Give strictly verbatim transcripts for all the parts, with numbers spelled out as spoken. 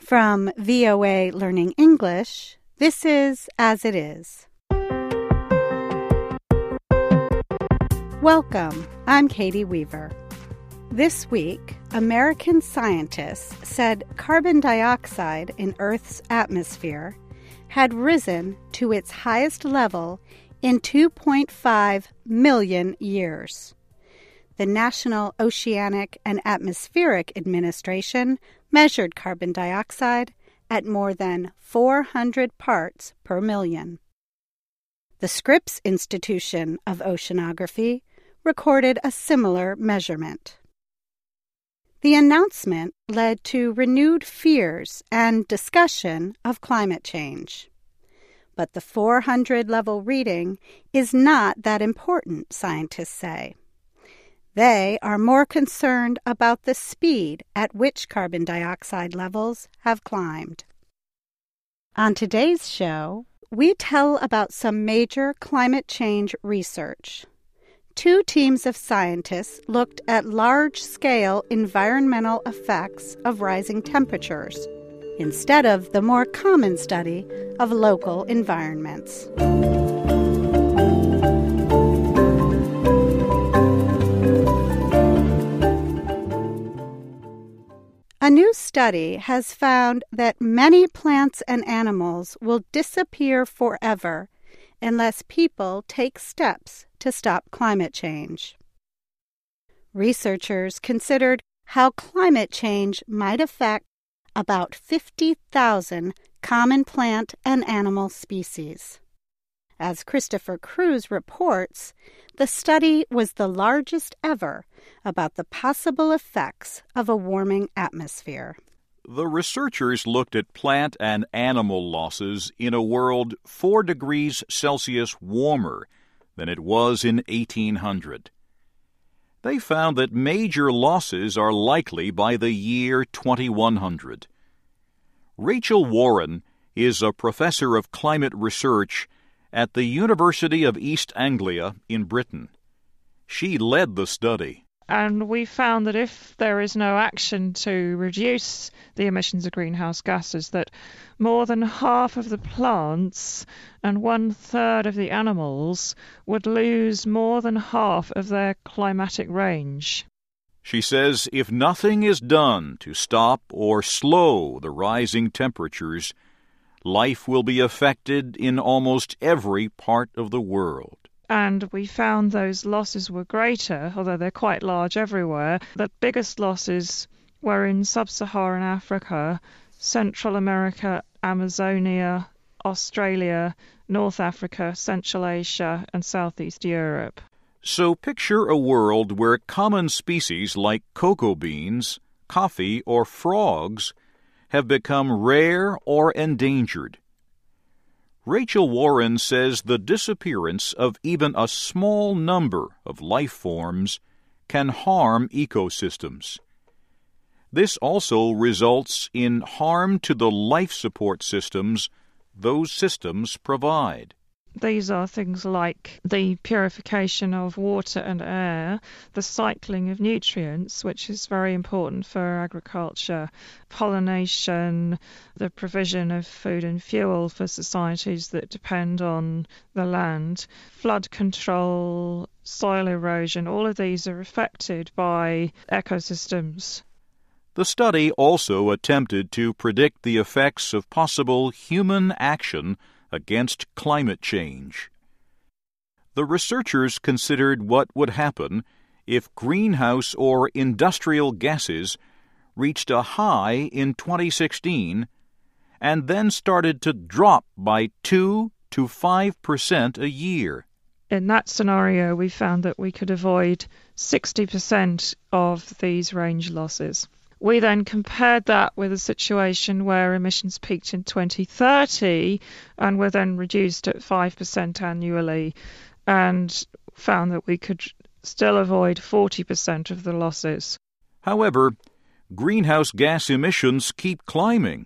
From V O A Learning English, this is As It Is. Welcome, I'm Katie Weaver. This week, American scientists said carbon dioxide in Earth's atmosphere had risen to its highest level in two point five million years. The National Oceanic and Atmospheric Administration measured carbon dioxide at more than four hundred parts per million. The Scripps Institution of Oceanography recorded a similar measurement. The announcement led to renewed fears and discussion of climate change. But the four hundred level reading is not that important, scientists say. They are more concerned about the speed at which carbon dioxide levels have climbed. On today's show, we tell about some major climate change research. Two teams of scientists looked at large-scale environmental effects of rising temperatures, instead of the more common study of local environments. A new study has found that many plants and animals will disappear forever unless people take steps to stop climate change. Researchers considered how climate change might affect about fifty thousand common plant and animal species. As Christopher Cruz reports, the study was the largest ever about the possible effects of a warming atmosphere. The researchers looked at plant and animal losses in a world four degrees Celsius warmer than it was in eighteen hundred. They found that major losses are likely by the year twenty-one hundred. Rachel Warren is a professor of climate research at the University of East Anglia in Britain. She led the study. And we found that if there is no action to reduce the emissions of greenhouse gases, that more than half of the plants and one third of the animals would lose more than half of their climatic range. She says if nothing is done to stop or slow the rising temperatures, life will be affected in almost every part of the world. And we found those losses were greater, although they're quite large everywhere. The biggest losses were in sub-Saharan Africa, Central America, Amazonia, Australia, North Africa, Central Asia, and Southeast Europe. So picture a world where common species like cocoa beans, coffee, or frogs have become rare or endangered. Rachel Warren says the disappearance of even a small number of life forms can harm ecosystems. This also results in harm to the life support systems those systems provide. These are things like the purification of water and air, the cycling of nutrients, which is very important for agriculture, pollination, the provision of food and fuel for societies that depend on the land, flood control, soil erosion. All of these are affected by ecosystems. The study also attempted to predict the effects of possible human action against climate change. The researchers considered what would happen if greenhouse or industrial gases reached a high in twenty sixteen and then started to drop by two to five percent a year. In that scenario, we found that we could avoid sixty percent of these range losses. We then compared that with a situation where emissions peaked in twenty thirty and were then reduced at five percent annually, and found that we could still avoid forty percent of the losses. However, greenhouse gas emissions keep climbing,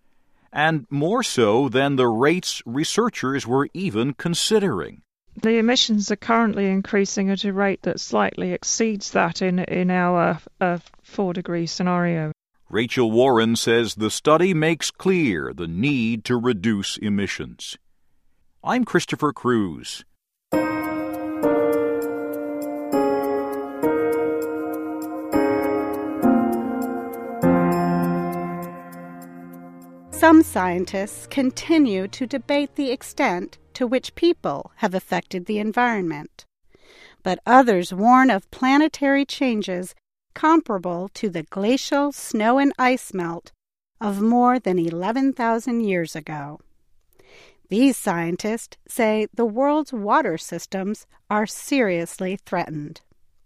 and more so than the rates researchers were even considering. The emissions are currently increasing at a rate that slightly exceeds that in, in our uh, four-degree scenario. Rachel Warren says the study makes clear the need to reduce emissions. I'm Christopher Cruz. Some scientists continue to debate the extent to which people have affected the environment, but others warn of planetary changes comparable to the glacial snow and ice melt of more than eleven thousand years ago. These scientists say the world's water systems are seriously threatened.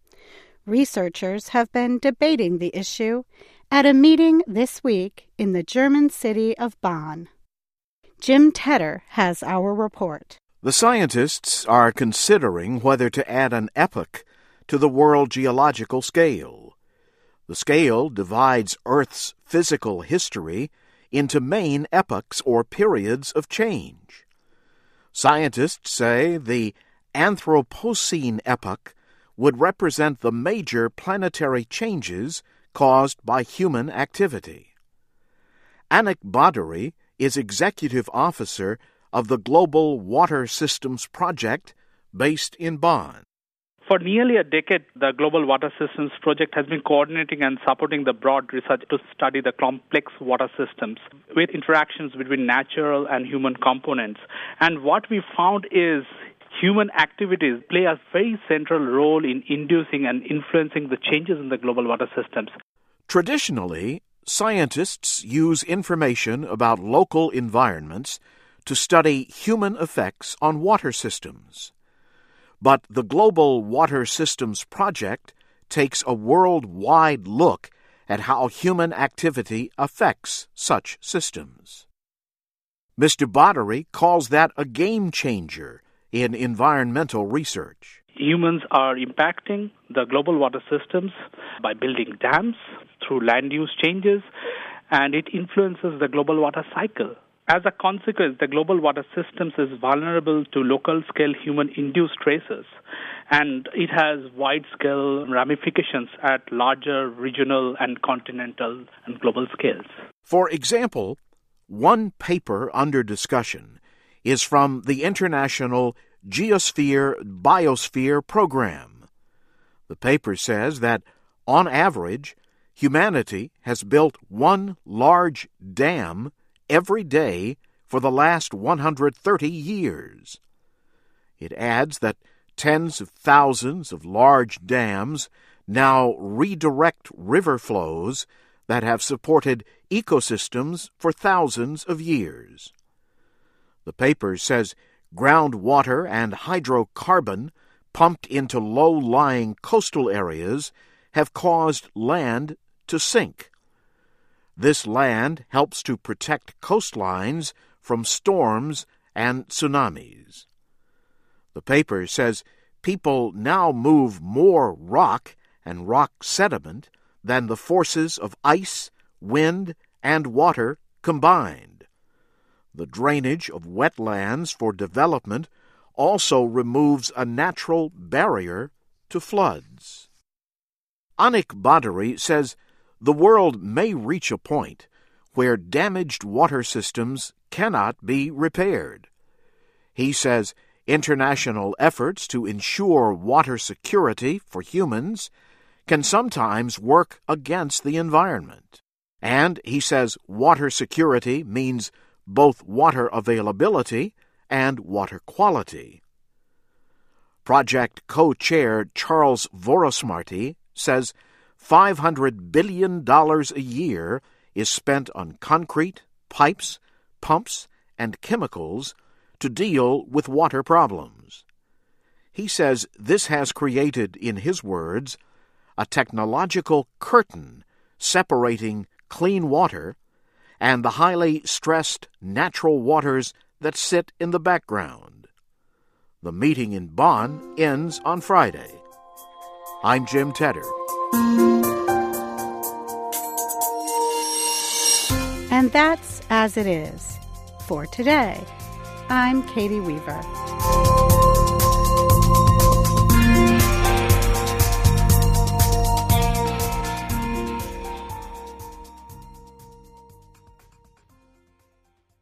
Researchers have been debating the issue at a meeting this week in the German city of Bonn. Jim Tedder has our report. The scientists are considering whether to add an epoch to the world geological scale. The scale divides Earth's physical history into main epochs or periods of change. Scientists say the Anthropocene epoch would represent the major planetary changes caused by human activity. Anik Baduri is executive officer of the Global Water Systems Project based in Bonn. For nearly a decade, the Global Water Systems Project has been coordinating and supporting the broad research to study the complex water systems with interactions between natural and human components. And what we found is human activities play a very central role in inducing and influencing the changes in the global water systems. Traditionally, scientists use information about local environments to study human effects on water systems. But the Global Water Systems Project takes a worldwide look at how human activity affects such systems. Mister Baduri calls that a game changer in environmental research. Humans are impacting the global water systems by building dams through land use changes, and it influences the global water cycle. As a consequence, the global water systems is vulnerable to local-scale human-induced stresses, and it has wide-scale ramifications at larger regional and continental and global scales. For example, one paper under discussion is from the International Geosphere-Biosphere Program. The paper says that, on average, humanity has built one large dam every day for the last one hundred thirty years. It adds that tens of thousands of large dams now redirect river flows that have supported ecosystems for thousands of years. The paper says groundwater and hydrocarbon pumped into low-lying coastal areas have caused land to sink. This land helps to protect coastlines from storms and tsunamis. The paper says people now move more rock and rock sediment than the forces of ice, wind, and water combined. The drainage of wetlands for development also removes a natural barrier to floods. Anik Baduri says the world may reach a point where damaged water systems cannot be repaired. He says international efforts to ensure water security for humans can sometimes work against the environment. And he says water security means both water availability and water quality. Project co-chair Charles Vorosmarty says five hundred billion dollars a year is spent on concrete, pipes, pumps, and chemicals to deal with water problems. He says this has created, in his words, a technological curtain separating clean water and the highly stressed natural waters that sit in the background. The meeting in Bonn ends on Friday. I'm Jim Tedder. And that's As It Is for today. I'm Katie Weaver.